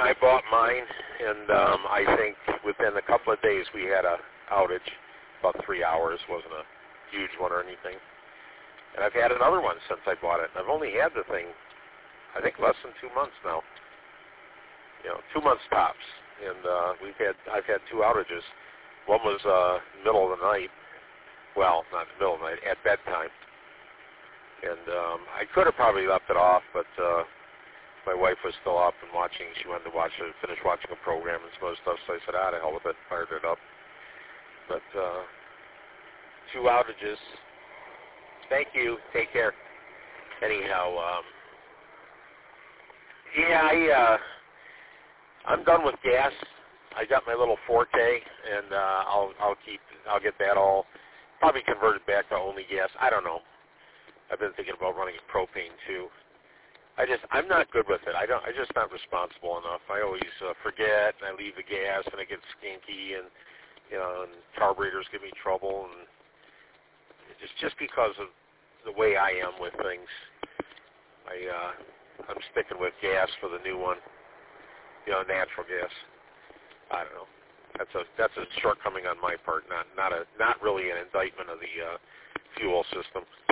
I bought mine, and I think within a couple of days we had a outage, about 3 hours. Wasn't a huge one or anything. And I've had another one since I bought it. I've only had the thing, I think, less than 2 months now. 2 months tops. And I've had 2 outages. One was middle of the night. Well, not the middle of the night, at bedtime. And I could have probably left it off, but my wife was still up and watching. She wanted to finish watching a program and some other stuff, so I said, to hell with it, fired it up. But 2 outages. Thank you. Take care. Anyhow, I'm done with gas. I got my little Forte, and I'll get that all probably converted back to only gas. I don't know. I've been thinking about running propane too. I'm not good with it. I'm just not responsible enough. I always forget, and I leave the gas, and it gets stinky, and and carburetors give me trouble, and it's just because of the way I am with things. I'm sticking with gas for the new one, natural gas. I don't know. That's a shortcoming on my part. Not really an indictment of the fuel system.